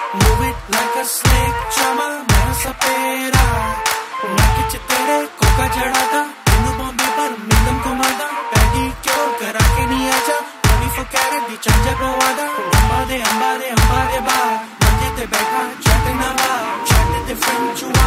Move it like a snake, chama मैं सपेरा नाक च तेरे कोका जड़ा था तेनू बॉम्बे पर मिलम घुमादा पैडी क्यों करा के नहीं आजा 24 कैरेट दी चंजा पवादा अंबा दे बार मंजे ते बैठा चट नवा चट ते फ्रेंच